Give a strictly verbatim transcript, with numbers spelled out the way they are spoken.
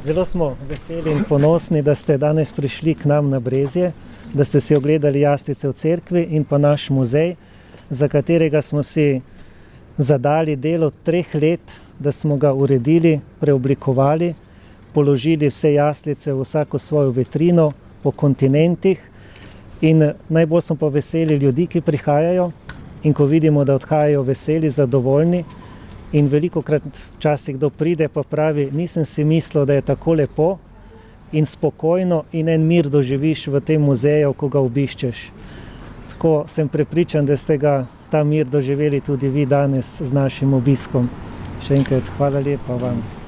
Zelo smo veseli in ponosni, da ste danes prišli k nam na Brezje, da ste si ogledali jaslice v cerkvi in pa naš muzej, za katerega smo si zadali delo treh let, da smo ga uredili, preoblikovali, položili vse jaslice v vsako svojo vitrino po kontinentih in najbolj smo pa veseli ljudi, ki prihajajo in ko vidimo, da odhajajo veseli, zadovoljni. In velikokrat včasih kdo pride pa pravi, nisem si mislil, da je tako lepo in spokojno in en mir doživiš v tem muzeju, ko ga obiščeš. Tako sem prepričan, da ste ga ta mir doživeli tudi vi danes z našim obiskom. Še enkrat hvala lepa vam.